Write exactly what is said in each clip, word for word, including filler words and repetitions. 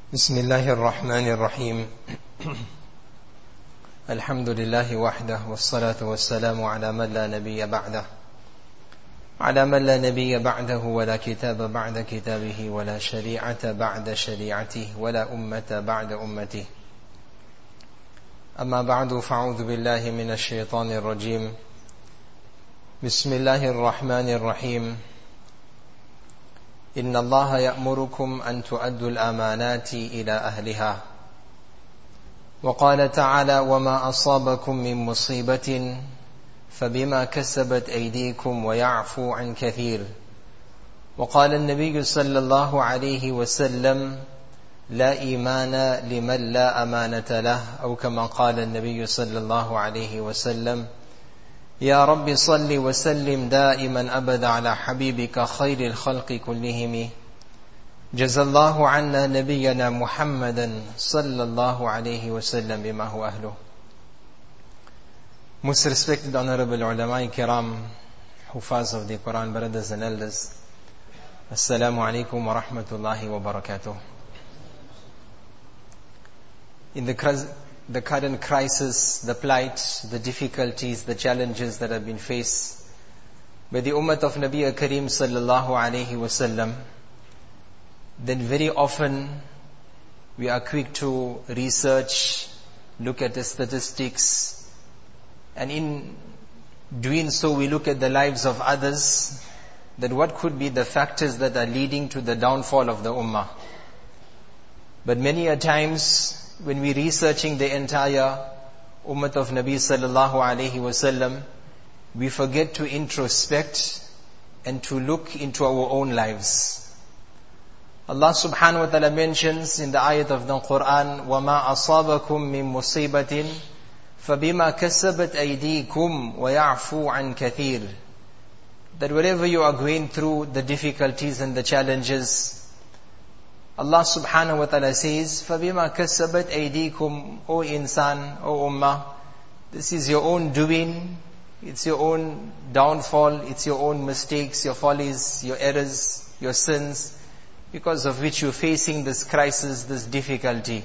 بسم الله الرحمن الرحيم الحمد لله وحده والصلاة والسلام على من لا نبي بعده على من لا نبي بعده ولا كتاب بعد كتابه ولا شريعة بعد شريعته ولا أمة بعد أمته أما بعد فأعوذ بالله من الشيطان الرجيم بسم الله الرحمن الرحيم إن الله يأمركم أن تؤدوا الأمانات إلى أهلها وقال تعالى وما أصابكم من مصيبة فبما كسبت أيديكم ويعفو عن كثير وقال النبي صلى الله عليه وسلم لا إيمان لمن لا أمانة له أو كما قال النبي صلى الله عليه وسلم يا رب صل وسلم دائما أبدا على حبيبك خير الخلق كلهم جزا الله عنا نبينا محمدا صلى الله عليه وسلم بما هو أهله. Most respected honorable ulama kiram, hufaz of the Quran, brothers and elders, Assalamu alaikum wa rahmatullahi wa barakatuh. In the the current crisis, the plight, the difficulties, the challenges that have been faced by the ummah of Nabi Kareem sallallahu alayhi wasallam, then very often we are quick to research, look at the statistics, and in doing so we look at the lives of others, that what could be the factors that are leading to the downfall of the ummah. But many a times when we researching the entire ummah of Nabi sallallahu alayhi wasallam, we forget to introspect and to look into our own lives. Allah subhanahu wa ta'ala mentions in the ayat of the Quran, وَمَا أَصَابَكُم مِّن مُّصِيبَةٍ فَبِمَا كَسَبَتْ أَيْدِيكُمْ وَيَعْفُو عَن كَثِيرٍ, that whatever you are going through, the difficulties and the challenges, Allah subhanahu wa ta'ala says, فَبِمَا كَسَّبَتْ أَيْدِيكُمْ, O insan, O ummah, this is your own doing, it's your own downfall, it's your own mistakes, your follies, your errors, your sins, because of which you're facing this crisis, this difficulty.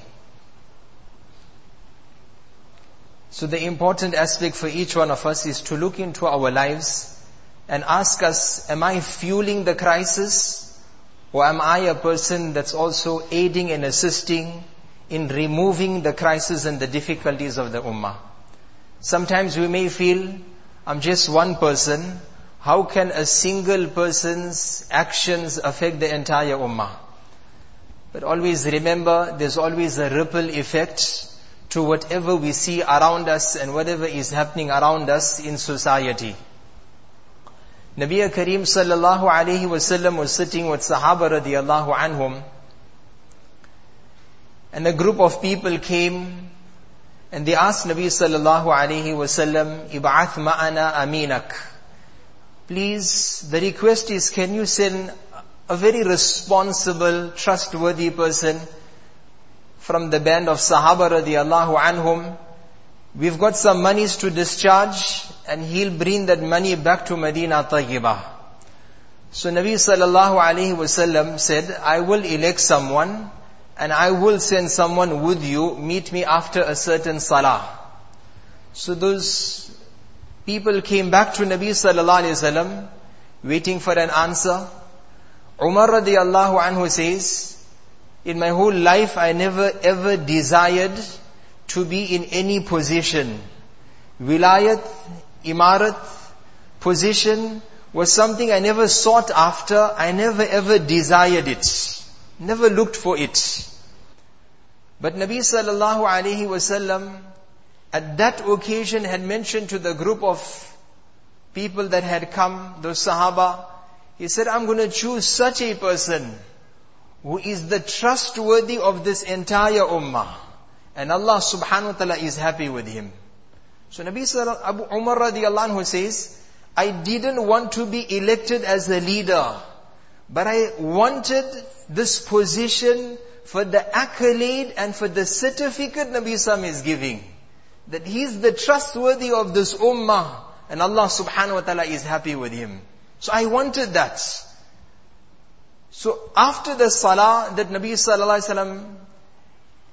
So the important aspect for each one of us is to look into our lives and ask us, am I fueling the crisis? Or am I a person that's also aiding and assisting in removing the crisis and the difficulties of the ummah? Sometimes we may feel, I'm just one person. How can a single person's actions affect the entire ummah? But always remember, there's always a ripple effect to whatever we see around us and whatever is happening around us in society. Nabi Kareem sallallahu alayhi wasallam was sitting with Sahaba radiyallahu anhum, and a group of people came and they asked Nabi sallallahu alayhi wasallam, Ib'ath ma'ana aminak. Please, the request is, can you send a very responsible, trustworthy person from the band of Sahaba radiyallahu anhum? We've got some monies to discharge, and he'll bring that money back to Medina Tayyibah. So Nabi sallallahu alayhi wasallam said, I will elect someone, and I will send someone with you, meet me after a certain salah. So those people came back to Nabi sallallahu alayhi wasallam, waiting for an answer. Umar radiyallahu anhu says, in my whole life I never ever desired to be in any position. Wilayat, imarat, position was something I never sought after. I never ever desired it. Never looked for it. But Nabi sallallahu alayhi wasallam at that occasion had mentioned to the group of people that had come, those Sahaba, he said, I'm going to choose such a person who is the trustworthy of this entire ummah. And Allah subhanahu wa ta'ala is happy with him. So Nabi Sallallahu Abu Umar radiyallahu anhu says, I didn't want to be elected as a leader, but I wanted this position for the accolade and for the certificate Nabi Sallallahu is giving, that he's the trustworthy of this ummah, and Allah subhanahu wa ta'ala is happy with him. So I wanted that. So after the salah that Nabi sallallahu alaihi wasallam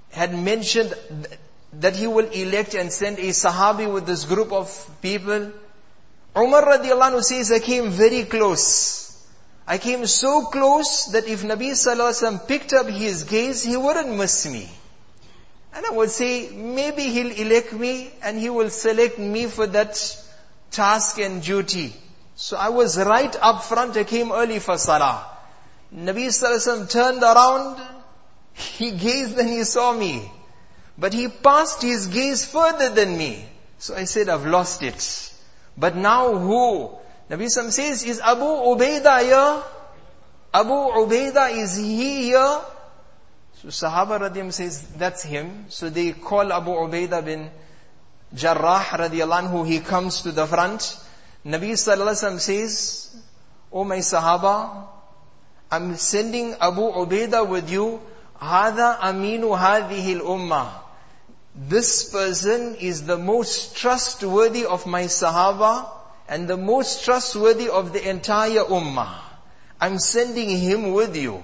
had mentioned that he will elect and send a Sahabi with this group of people, Umar radiallahu anhu says, I came very close. I came so close that if Nabi sallallahu alaihi wasallam picked up his gaze, he wouldn't miss me. And I would say, maybe he'll elect me and he will select me for that task and duty. So I was right up front, I came early for salah. Nabi sallallahu alaihi wasallam turned around, he gazed and he saw me. But he passed his gaze further than me. So I said, I've lost it. But now who? Nabi sallallahu says, is Abu Ubaidah here? Abu Ubaidah, is he here? So Sahaba radiyallahu says, that's him. So they call Abu Ubaidah bin Jarrah radiyallahu anhu, he comes to the front. Nabi sallallahu alaihi wasallam says, oh my Sahaba, I'm sending Abu Ubaidah with you. Hada aminu hadhihi al-ummah. This person is the most trustworthy of my Sahaba and the most trustworthy of the entire ummah. I'm sending him with you.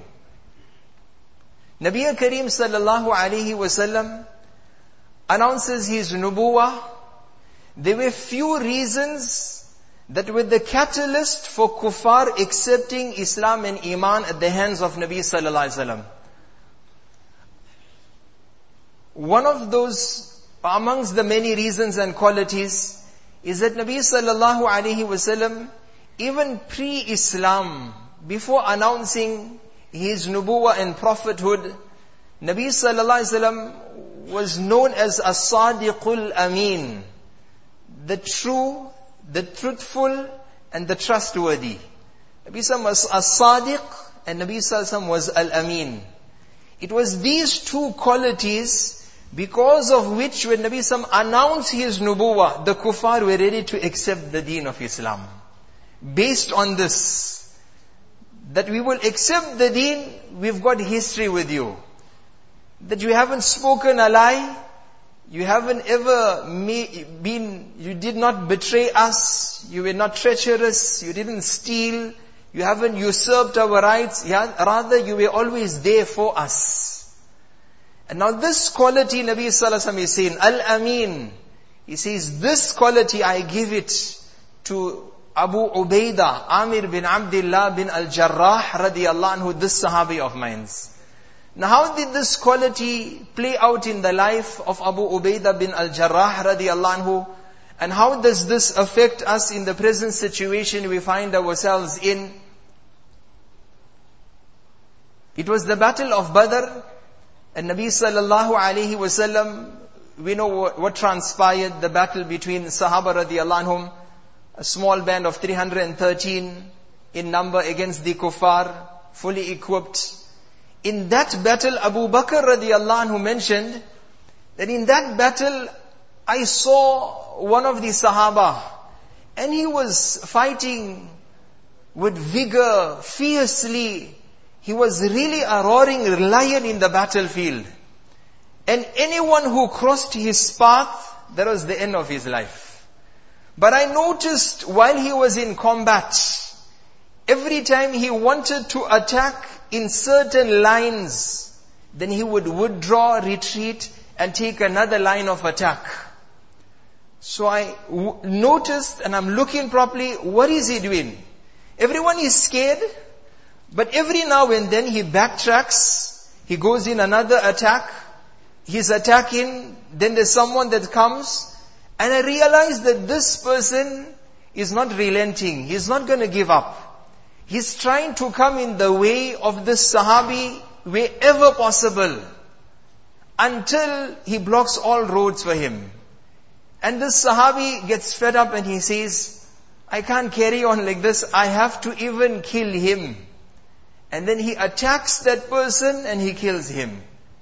Nabi Kareem sallallahu alayhi wasallam announces his nubuwah. There were few reasons that were the catalyst for kuffar accepting Islam and Iman at the hands of Nabi sallallahu alayhi wasallam. One of those, amongst the many reasons and qualities, is that Nabi sallallahu alayhi wasallam, even pre-Islam, before announcing his nubuwah and prophethood, Nabi sallallahu alayhi wasallam was known as as-sadiqul amin, the true, the truthful, and the trustworthy. Nabi sallallahu alayhi wasallam was as-sadiq, and Nabi sallallahu alayhi wasallam was al-amin. It was these two qualities because of which when Nabi sallallahu alayhi wasallam announced his nubuwah, the kuffar were ready to accept the deen of Islam. Based on this, that we will accept the deen, we've got history with you. That you haven't spoken a lie, you haven't ever been, you did not betray us, you were not treacherous, you didn't steal, you haven't usurped our rights, rather you were always there for us. And now this quality Nabi sallallahu alaihi wasallam is saying, Al-Amin. He says, this quality I give it to Abu Ubaidah, Amir bin Abdullah bin Al-Jarrah radiyallahu anhu, this Sahabi of mine. Now how did this quality play out in the life of Abu Ubaidah bin Al-Jarrah radiyallahu anhu? And how does this affect us in the present situation we find ourselves in? It was the battle of Badr, and Nabi sallallahu alayhi wasallam, we know what, what transpired, the battle between Sahaba radiyallahu anhum, a small band of three hundred thirteen in number against the kuffar, fully equipped. In that battle, Abu Bakr radiyallahu anhu mentioned that in that battle, I saw one of the Sahaba, and he was fighting with vigor, fiercely. He was really a roaring lion in the battlefield. And anyone who crossed his path, that was the end of his life. But I noticed while he was in combat, every time he wanted to attack in certain lines, then he would withdraw, retreat, and take another line of attack. So I w- noticed, and I'm looking properly, what is he doing? Everyone is scared, but every now and then he backtracks, he goes in another attack, he's attacking, then there's someone that comes, and I realize that this person is not relenting, he's not going to give up. He's trying to come in the way of this Sahabi wherever possible, until he blocks all roads for him. And this Sahabi gets fed up and he says, I can't carry on like this, I have to even kill him. And then he attacks that person and he kills him.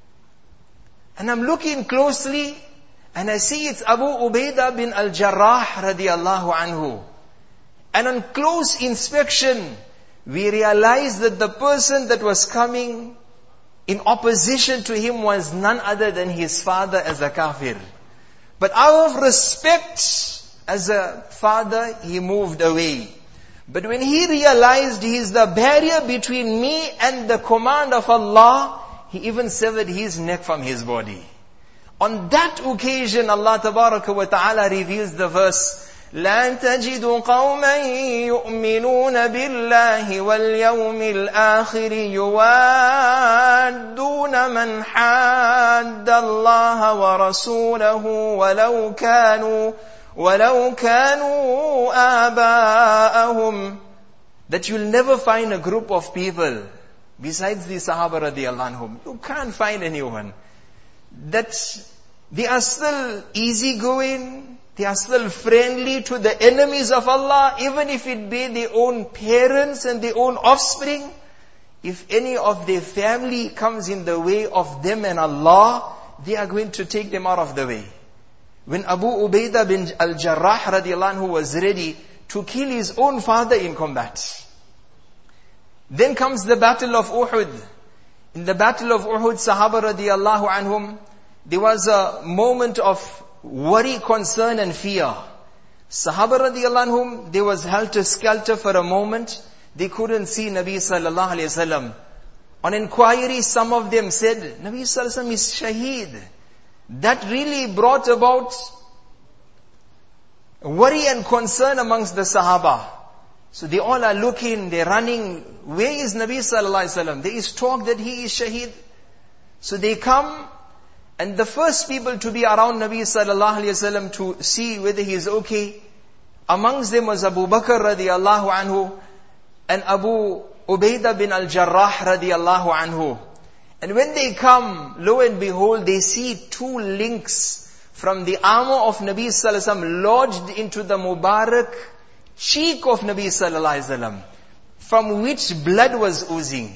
And I'm looking closely and I see it's Abu Ubaidah bin Al-Jarrah radiyallahu anhu. And on close inspection, we realize that the person that was coming in opposition to him was none other than his father as a kafir. But out of respect as a father, he moved away. But when he realized he is the barrier between me and the command of Allah, he even severed his neck from his body. On that occasion, Allah Tabaraka wa Ta'ala reveals the verse, لَن تَجِدُوا قَوْمًا يُؤْمِنُونَ بِاللَّهِ وَالْيَوْمِ الْآخِرِ يُوَادُّونَ مَنْ حَادَّ اللَّهَ وَرَسُولَهُ وَلَوْ كَانُوا وَلَوْ كَانُوا آبَاءَهُمْ. That you'll never find a group of people besides the Sahaba radiyallahu anhum. You can't find anyone. That they are still easygoing, they are still friendly to the enemies of Allah, even if it be their own parents and their own offspring. If any of their family comes in the way of them and Allah, they are going to take them out of the way. When Abu Ubaidah bin al-Jarrah radiallahu anhu was ready to kill his own father in combat. Then comes the battle of Uhud. In the battle of Uhud, Sahaba radiallahu anhum, there was a moment of worry, concern and fear. Sahaba radiallahu anhum, they was helter-skelter for a moment. They couldn't see Nabi sallallahu alayhi wasallam. On inquiry, some of them said, Nabi sallallahu alayhi wasallam is shaheed. That really brought about worry and concern amongst the Sahaba. So they all are looking, they're running. Where is Nabi sallallahu alayhi wasallam? There is talk that he is shaheed. So they come, and the first people to be around Nabi sallallahu alayhi wasallam to see whether he is okay, amongst them was Abu Bakr radiallahu anhu and Abu Ubaidah bin al-Jarrah radiallahu anhu. And when they come, lo and behold, they see two links from the armor of Nabi sallallahu alayhi wasallam lodged into the Mubarak cheek of Nabi sallallahu alayhi wasallam, from which blood was oozing.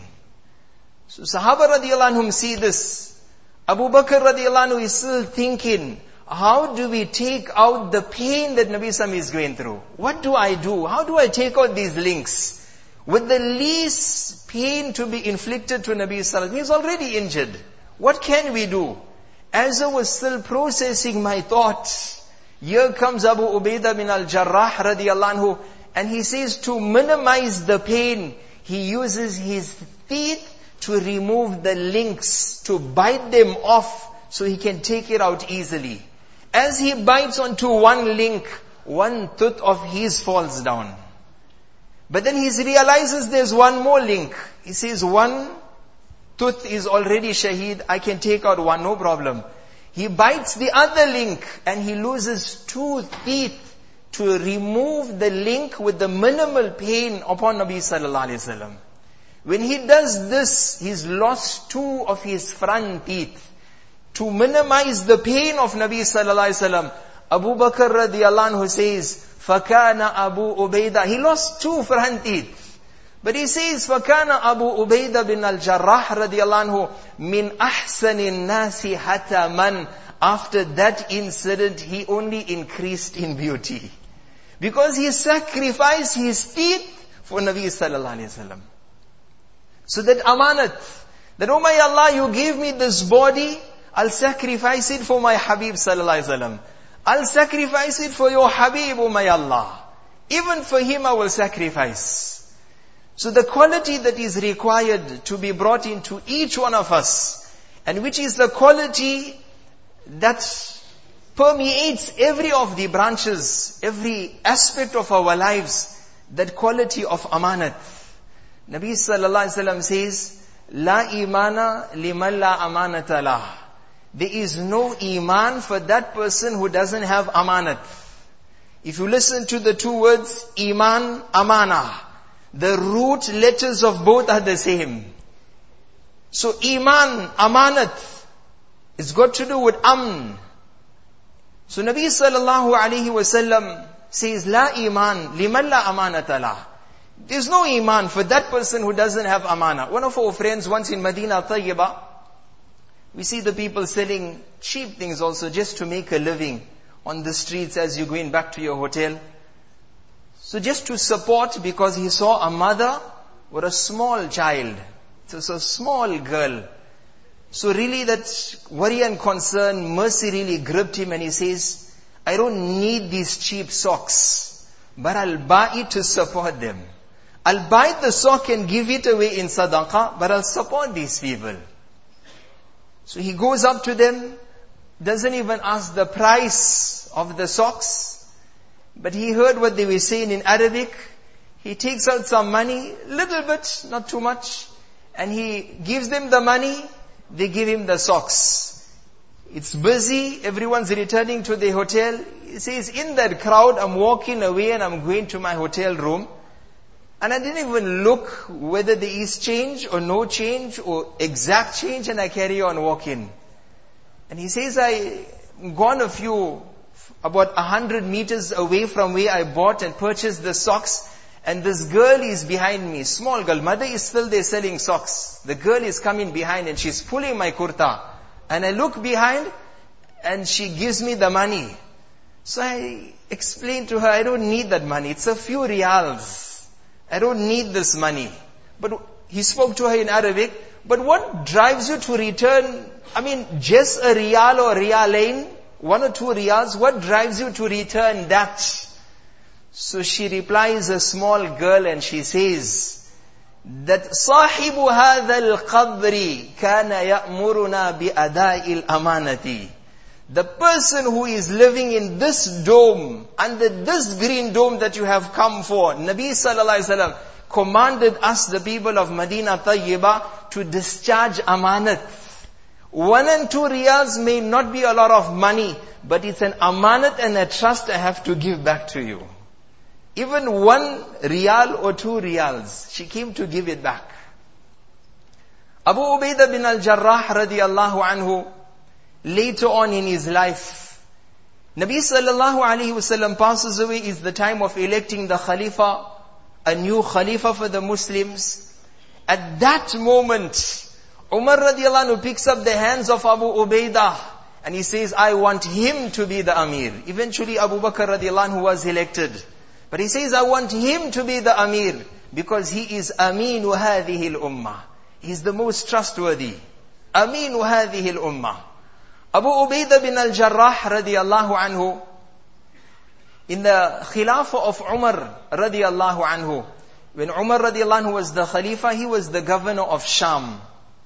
So Sahaba radiallahu anhum see this. Abu Bakr radiallahu anhu is still thinking, how do we take out the pain that Nabi sallallahu alayhi wasallam is going through? What do I do? How do I take out these links? With the least pain to be inflicted to Nabi sallallahu alayhi wasallam. He is already injured. What can we do? As I was still processing my thoughts, here comes Abu Ubaidah bin al-Jarrah radiallahu anhu, and he says to minimize the pain, he uses his teeth to remove the links, to bite them off so he can take it out easily. As he bites onto one link, one tooth of his falls down. But then he realizes there's one more link. He says, one tooth is already shaheed, I can take out one, no problem. He bites the other link and he loses two teeth to remove the link with the minimal pain upon Nabi sallallahu alayhi wasallam. When he does this, he's lost two of his front teeth. To minimize the pain of Nabi sallallahu alayhi wasallam, Abu Bakr radiallahu anhu says, فَكَانَ Abu Ubaidah. He lost two front teeth. But he says, فَكَانَ Abu Ubaidah bin al-Jarrah radiallahu anhu min ahsani nasi hatta man. After that incident, he only increased in beauty. Because he sacrificed his teeth for Nabi sallallahu alayhi wasallam. So that amanat, that oh my Allah, you gave me this body, I'll sacrifice it for my Habib sallallahu alayhi wasallam. I'll sacrifice it for your Habib, oh my Allah. Even for him I will sacrifice. So the quality that is required to be brought into each one of us, and which is the quality that permeates every of the branches, every aspect of our lives, that quality of amanat. Nabi sallallahu alaihi wasallam says, La imana liman la amanata lah. There is no iman for that person who doesn't have amanat. If you listen to the two words, iman, amana, the root letters of both are the same. So iman, amanat, it's got to do with amn. So Nabi sallallahu alaihi wasallam says, La iman liman la amanata lah. There's no iman for that person who doesn't have amana. One of our friends once in Medina Tayyibah, we see the people selling cheap things also just to make a living on the streets as you're going back to your hotel. So just to support, because he saw a mother or a small child. So it's a small girl. So really that worry and concern, mercy really gripped him, and he says, I don't need these cheap socks, but I'll buy it to support them. I'll buy the sock and give it away in sadaqah, but I'll support these people. So he goes up to them, doesn't even ask the price of the socks, but he heard what they were saying in Arabic. He takes out some money, little bit, not too much, and he gives them the money, they give him the socks. It's busy, everyone's returning to the hotel. He says, in that crowd, I'm walking away and I'm going to my hotel room. And I didn't even look whether there is change or no change or exact change, and I carry on walking. And he says, I gone a few, about a hundred meters away from where I bought and purchased the socks, and this girl is behind me, small girl, mother is still there selling socks. The girl is coming behind and she's pulling my kurta. And I look behind and she gives me the money. So I explained to her, I don't need that money. It's a few riyals. I don't need this money. But he spoke to her in Arabic. But what drives you to return, I mean, just a riyal or riyalain, one or two riyals, what drives you to return that? So she replies, a small girl, and she says, that صاحب هذا القبر كان يأمرنا بأداء الأمانة. The person who is living in this dome, under this green dome that you have come for, Nabi sallallahu alaihi wasallam commanded us, the people of Medina Tayyibah, to discharge amanat. One and two riyals may not be a lot of money, but it's an amanat and a trust I have to give back to you. Even one riyal or two riyals, she came to give it back. Abu Ubaidah bin al-Jarrah radiyallahu anhu, later on in his life, Nabi sallallahu alayhi wasallam passes away, is the time of electing the Khalifa, a new Khalifa for the Muslims. At that moment, Umar radiyallahu anhu picks up the hands of Abu Ubaidah and he says, I want him to be the Amir. Eventually Abu Bakr radiyallahu anhu was elected. But he says, I want him to be the Amir because he is Aminu hadhihi al-ummah. He is the most trustworthy. Aminu hadhihi al-ummah. Abu Ubaidah bin al-Jarrah radiyallahu anhu, in the Khilafah of Umar radiyallahu anhu, when Umar radiyallahu anhu was the Khalifa, he was the governor of Sham.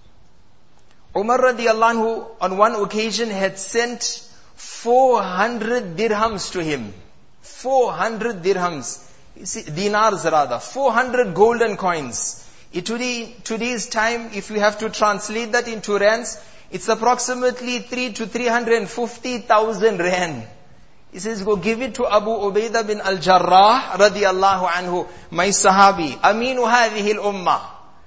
Umar radiyallahu anhu on one occasion had sent four hundred dirhams to him. four hundred dirhams. You see, dinars rather. four hundred golden coins. In today, today's time, if you have to translate that into rands, it's approximately three to three hundred fifty thousand rand. He says, go give it to Abu Ubaidah bin al-Jarrah radiyallahu anhu, my sahabi. Aminu hadhihi al-ummah.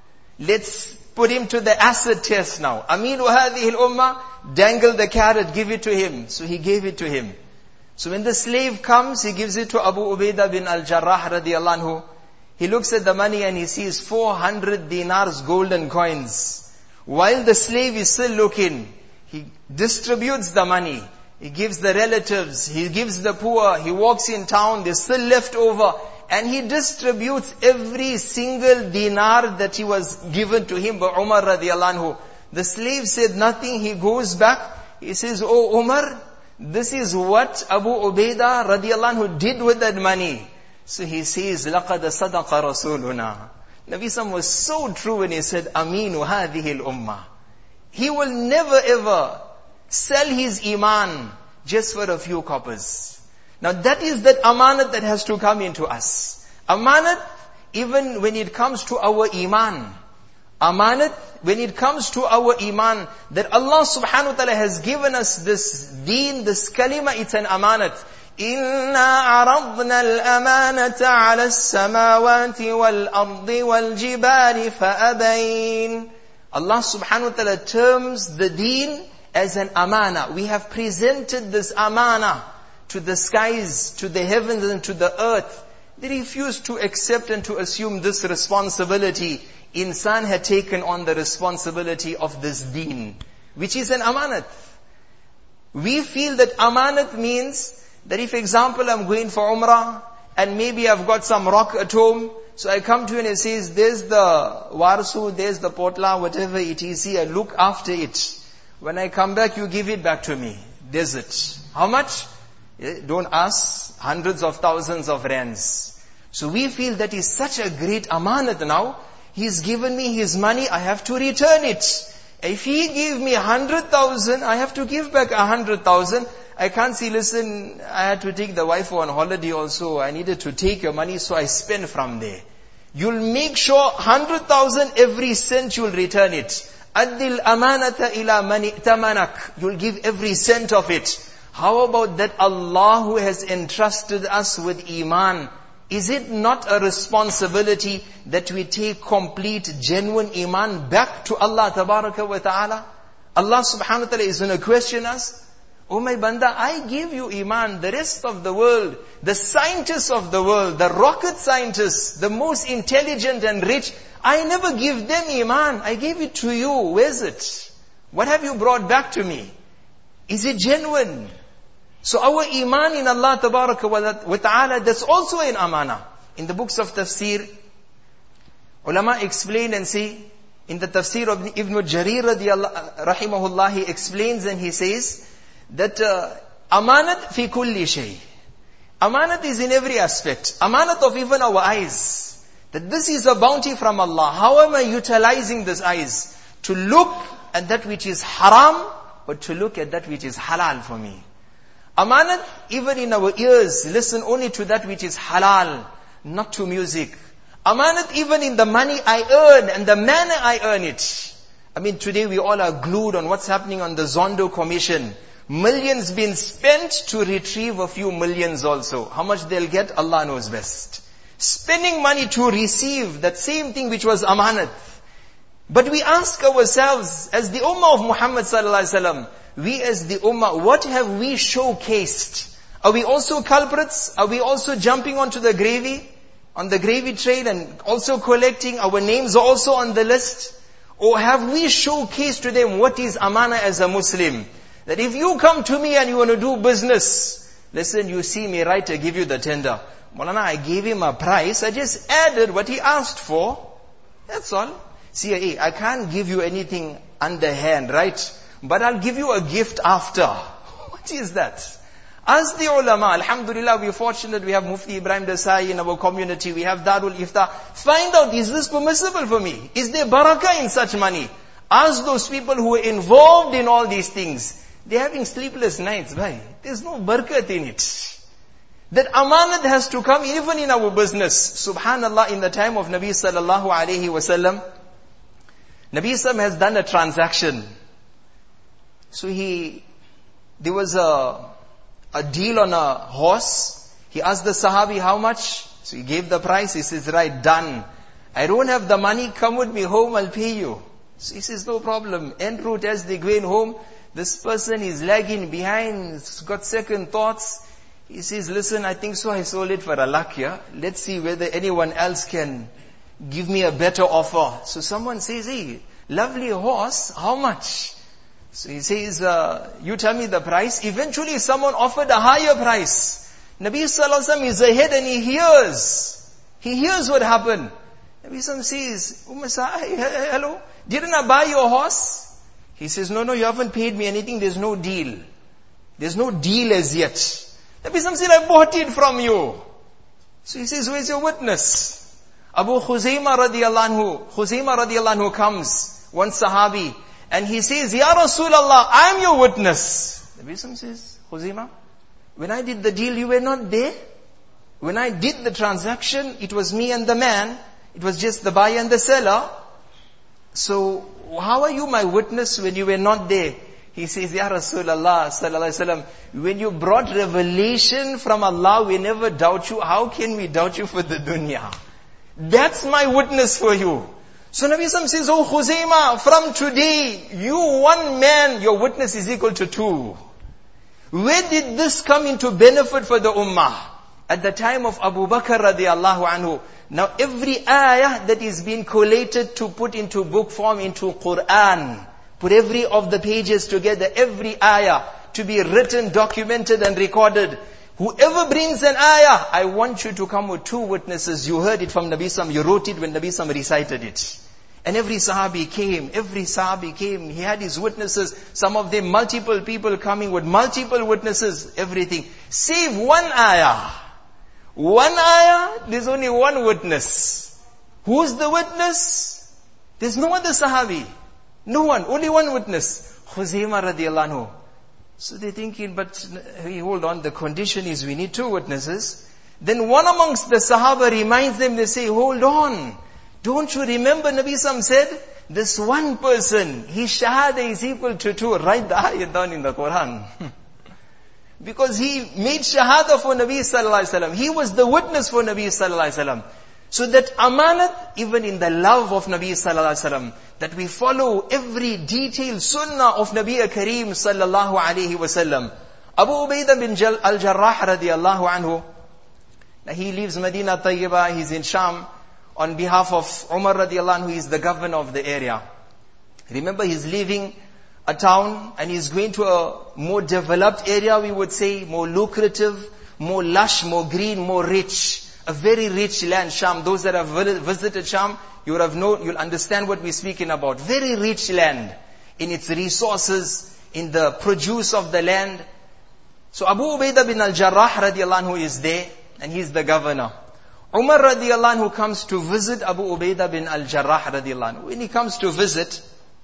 Let's put him to the acid test now. Aminu hadhihi al-ummah. Dangle the carrot, give it to him. So he gave it to him. So when the slave comes, he gives it to Abu Ubaidah bin al-Jarrah radiyallahu anhu. He looks at the money and he sees four hundred dinars, golden coins. While the slave is still looking, he distributes the money. He gives the relatives, he gives the poor, he walks in town, there's still left over. And he distributes every single dinar that he was given to him by Umar radiyallahu anhu. The slave said nothing, he goes back. He says, oh Umar, this is what Abu Ubaidah radiyallahu anhu did with that money. So he says, لَقَدَ صَدَقَ رَسُولُنَا. Nabi Sallam was so true when he said, Aminu hadhihi al-ummah. He will never ever sell his iman just for a few coppers. Now that is that amanat that has to come into us. Amanat, even when it comes to our iman. Amanat, when it comes to our iman, that Allah subhanahu wa ta'ala has given us this deen, this kalima, it's an amanat. إِنَّا عَرَضْنَا الْأَمَانَةَ عَلَى السَّمَاوَاتِ وَالْأَرْضِ وَالْجِبَالِ فَأَبَيْنَ. Allah subhanahu wa ta'ala terms the deen as an amana. We have presented this amana to the skies, to the heavens and to the earth. They refused to accept and to assume this responsibility. Insan had taken on the responsibility of this deen, which is an amanat. We feel that amanat means that if, example, I'm going for Umrah, and maybe I've got some rock at home, so I come to you and it says, there's the Warsu, there's the Potla, whatever it is here, look after it. When I come back, you give it back to me. There's it. How much? Don't ask, hundreds of thousands of rands. So we feel that is such a great amanat now. He's given me his money, I have to return it. If he gave me a hundred thousand, I have to give back a hundred thousand. I can't see, listen, I had to take the wife on holiday also. I needed to take your money, so I spend from there. You'll make sure hundred thousand, every cent you'll return it. Addil amanata ila mani tamanak. You'll give every cent of it. How about that Allah who has entrusted us with Iman? Is it not a responsibility that we take complete, genuine Iman back to Allah Tabaraka wa Ta'ala? Allah subhanahu wa ta'ala is going to question us. Oh my banda, I gave you Iman. The rest of the world, the scientists of the world, the rocket scientists, the most intelligent and rich, I never give them Iman. I gave it to you. Where's it? What have you brought back to me? Is it genuine? So our Iman in Allah Tabaraka wa Ta'ala, that's also an amana. In the books of tafsir, ulama explain and say, in the tafsir of Ibn Jarir radiyallahu rahimahullah, he explains and he says, that uh, amanat fi kulli shay. Amanat is in every aspect. Amanat of even our eyes. That this is a bounty from Allah. How am I utilizing this eyes? To look at that which is haram, or to look at that which is halal for me. Amanat, even in our ears, listen only to that which is halal, not to music. Amanat, even in the money I earn and the manner I earn it. I mean, today we all are glued on what's happening on the Zondo Commission. Millions been spent to retrieve a few millions also. How much they'll get, Allah knows best. Spending money to receive that same thing which was amanat. But we ask ourselves, as the ummah of Muhammad sallallahu alaihi wasallam, we as the ummah, what have we showcased? Are we also culprits? Are we also jumping onto the gravy, on the gravy train and also collecting? Our names are also on the list? Or have we showcased to them what is amana as a Muslim? That if you come to me and you want to do business, listen, you see me right, I give you the tender. Maulana, I gave him a price, I just added what he asked for. That's all. See, hey, I can't give you anything underhand, right? But I'll give you a gift after. What is that? Ask the ulama. Alhamdulillah, we're fortunate we have Mufti Ibrahim Desai in our community. We have Darul Ifta. Find out, is this permissible for me? Is there barakah in such money? Ask those people who are involved in all these things. They're having sleepless nights. Why? There's no barakat in it. That amanat has to come even in our business. Subhanallah, in the time of Nabi sallallahu alayhi wasallam, Nabi sallam has done a transaction. So he, there was a, a deal on a horse. He asked the Sahabi, how much? So he gave the price. He says, right, done. I don't have the money. Come with me home. I'll pay you. So he says, no problem. En route as they going home, this person is lagging behind. He's got second thoughts. He says, listen, I think so. I sold it for a lakh, yeah? Let's see whether anyone else can give me a better offer. So someone says, hey, lovely horse, how much? So he says, uh, you tell me the price. Eventually someone offered a higher price. Nabi sallallahu alaihi wasallam is ahead and he hears. He hears what happened. Nabi sallallahu alaihi wasallam says, Umm Sa, hello, didn't I buy your horse? He says, no, no, you haven't paid me anything. There's no deal. There's no deal as yet. Nabi sallallahu alaihi wasallam said, I bought it from you. So he says, where's your witness? Abu Khuzaymah radiyallahu anhu, Khuzaymah radiyallahu anhu comes, one Sahabi, and he says, Ya Rasulallah, I am your witness. The Nabi says, Khuzaymah, when I did the deal, you were not there. When I did the transaction, it was me and the man. It was just the buyer and the seller. So, how are you my witness when you were not there? He says, Ya Rasulallah, sallallahu alaihi wasallam, when you brought revelation from Allah, we never doubt you. How can we doubt you for the dunya? That's my witness for you. So Nabi Sallam says, oh Khuzaymah, from today, you one man, your witness is equal to two. Where did this come into benefit for the ummah? At the time of Abu Bakr radiallahu anhu. Now every ayah that is being collated to put into book form, into Quran, put every of the pages together, every ayah to be written, documented and recorded. Whoever brings an ayah, I want you to come with two witnesses. You heard it from Nabi Sallam, you wrote it when Nabi Sallam recited it. And every Sahabi came, every Sahabi came, he had his witnesses, some of them multiple people coming with multiple witnesses, everything. Save one ayah. One ayah, there's only one witness. Who's the witness? There's no other Sahabi. No one, only one witness. Khuzaimah radiallahu anhu. So they're thinking, but hey, hold on, the condition is we need two witnesses. Then one amongst the Sahaba reminds them, they say, hold on. Don't you remember Nabi Sam said, this one person, his shahada is equal to two. Write the ayat down in the Quran. Because he made shahada for Nabi sallallahu alaihi wasallam. He was the witness for Nabi sallallahu alaihi wasallam. So that amanat, even in the love of Nabi sallallahu alaihi wasallam, that we follow every detailed sunnah of Nabi Kareem sallallahu alaihi wasallam. Abu Ubaidah bin al-Jarrah radiyallahu anhu, he leaves Medina Tayyibah, he's in Sham, on behalf of Umar radiallahu anhu, he's the governor of the area. Remember, he's leaving a town and he's going to a more developed area, we would say, more lucrative, more lush, more green, more rich. A very rich land, Sham. Those that have visited Sham, you would have known, you'll understand what we're speaking about. Very rich land in its resources, in the produce of the land. So Abu Ubaidah bin al-Jarrah radiallahu anhu is there, and he's the governor. Umar radiallahu anhu comes to visit Abu Ubaidah bin al-Jarrah radiallahu anhu. When he comes to visit,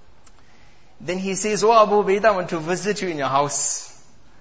then he says, oh Abu Ubaidah, I want to visit you in your house.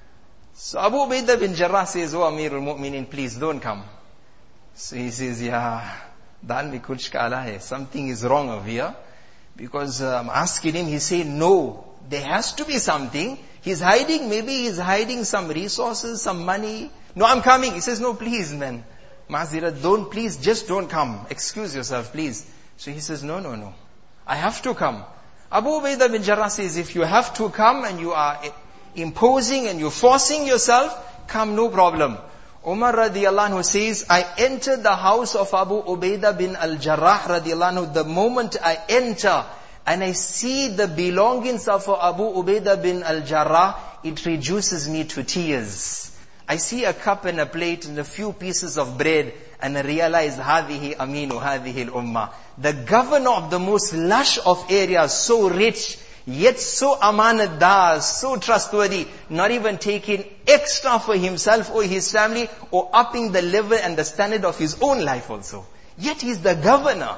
So Abu Ubaidah bin Jarrah says, oh Amir al-Mu'minin, please don't come. So he says, yeah, daan mein kuch kala hai. Something is wrong over here. Because uh, I'm asking him, he's saying, no, there has to be something. He's hiding, maybe he's hiding some resources, some money. No, I'm coming. He says, no, please, man. Mazira, don't, please, just don't come. Excuse yourself, please. So he says, no, no, no. I have to come. Abu Ubaidah bin Jarrah says, if you have to come and you are imposing and you're forcing yourself, come, no problem. Umar radiallahu anhu says, I entered the house of Abu Ubaidah bin al-Jarrah radiallahu anhu. The moment I enter and I see the belongings of Abu Ubaidah bin al-Jarrah, it reduces me to tears. I see a cup and a plate and a few pieces of bread and I realize, هذه أمين هذه الأمة. The governor of the most lush of areas, so rich, yet so amanatdar, so trustworthy, not even taking extra for himself or his family, or upping the level and the standard of his own life also. Yet he's the governor.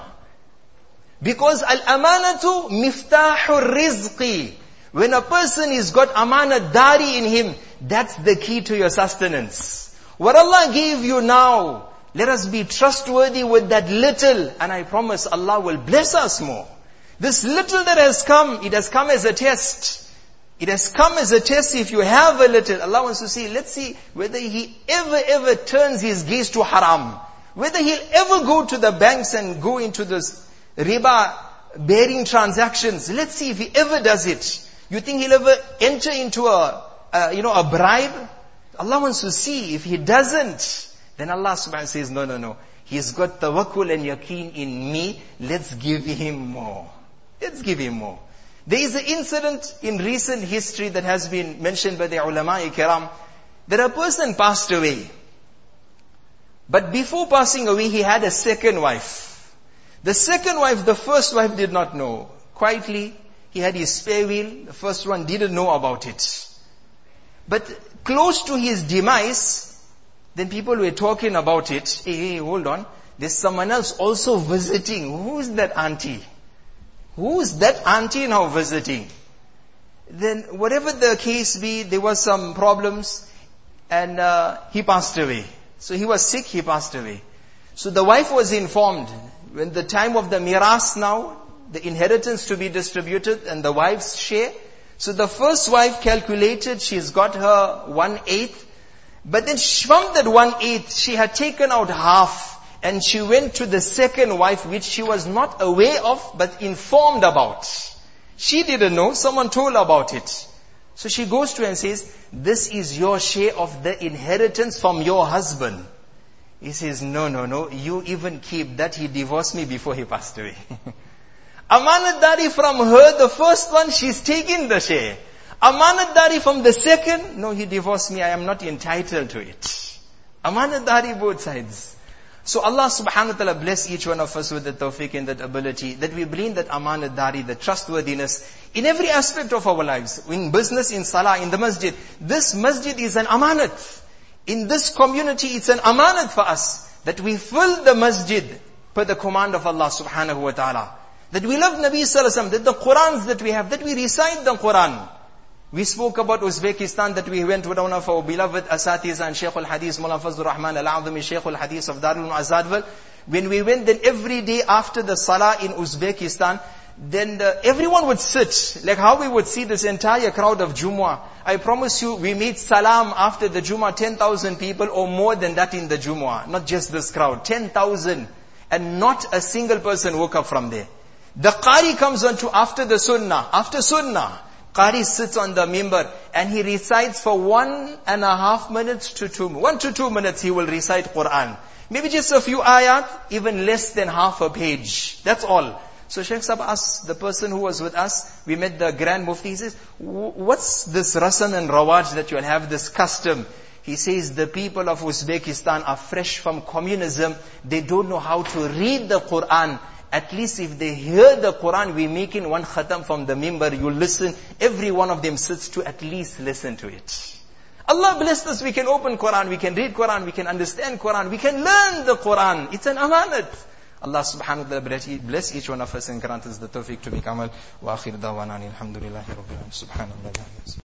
Because al-amanatu miftahur rizqi. When a person has got amanatdari in him, that's the key to your sustenance. What Allah gave you now, let us be trustworthy with that little, and I promise Allah will bless us more. This little that has come, it has come as a test. It has come as a test. If you have a little, Allah wants to see, let's see whether he ever, ever turns his gaze to haram. Whether he'll ever go to the banks and go into this riba bearing transactions. Let's see if he ever does it. You think he'll ever enter into a, a you know, a bribe? Allah wants to see. If he doesn't, then Allah subhanahu wa ta'ala says, no, no, no. He's got tawakkul and yaqeen in me. Let's give him more. Let's give him more. There is an incident in recent history that has been mentioned by the ulama-i kiram, that a person passed away. But before passing away, he had a second wife. The second wife, the first wife did not know. Quietly, he had his spare wheel. The first one didn't know about it. But close to his demise, then people were talking about it. Hey, hey, hold on. There's someone else also visiting. Who's that auntie? Who's that auntie now visiting? Then whatever the case be, there was some problems and uh, he passed away. So he was sick, he passed away. So the wife was informed, when the time of the miras now, the inheritance to be distributed and the wife's share. So the first wife calculated, she's got her one-eighth. But then from that one-eighth, she had taken out half. And she went to the second wife, which she was not aware of, but informed about. She didn't know, someone told her about it. So she goes to her and says, this is your share of the inheritance from your husband. He says, no, no, no, you even keep that. He divorced me before he passed away. Amanatdari from her, the first one, she's taking the share. Amanatdari from the second, no, he divorced me, I am not entitled to it. Amanatdari both sides. So Allah subhanahu wa ta'ala bless each one of us with the tawfiq and that ability, that we bring that amanatdari, the trustworthiness, in every aspect of our lives. In business, in salah, in the masjid. This masjid is an amanat. In this community, it's an amanat for us, that we fill the masjid per the command of Allah subhanahu wa ta'ala. That we love Nabi Sallallahu Alaihi Wasallam, that the Qurans that we have, that we recite the Quran. We spoke about Uzbekistan, that we went with one of our beloved Asatiz and Shaykh al-Hadith, Mullah Fazlur Rahman al-Azami, Shaykh al-Hadith of Darul Azadwal. When we went, then every day after the Salah in Uzbekistan, then the, everyone would sit, like how we would see this entire crowd of Jumu'ah. I promise you, we made salam after the Jumu'ah, ten thousand people or more than that in the Jumu'ah. Not just this crowd, ten thousand. And not a single person woke up from there. The Qari comes on to after the Sunnah, after Sunnah. Qari sits on the mimbar and he recites for one and a half minutes to two, one to two minutes he will recite Quran. Maybe just a few ayat, even less than half a page. That's all. So Shaykh Sahib asked the person who was with us, we met the Grand Mufti, he says, what's this rasam and rawaj that you'll have this custom? He says, the people of Uzbekistan are fresh from communism. They don't know how to read the Quran. At least if they hear the Quran, we make in one khatam from the mimbar, you listen, every one of them sits to at least listen to it. Allah blessed us, we can open Quran, we can read Quran, we can understand Quran, we can learn the Quran. It's an amanat. Allah subhanahu wa ta'ala bless each one of us and grant us the tawfiq to make amal. Wa akhir dawana alhamdulillahi rabbil alamin. Subhanallah.